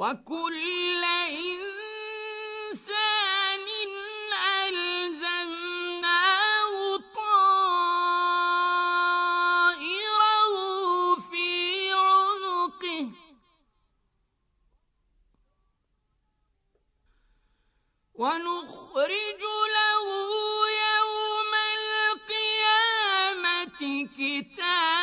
وكل إنسان ألزمناه طائره في عنقه ونخرج له يوم القيامة كتابا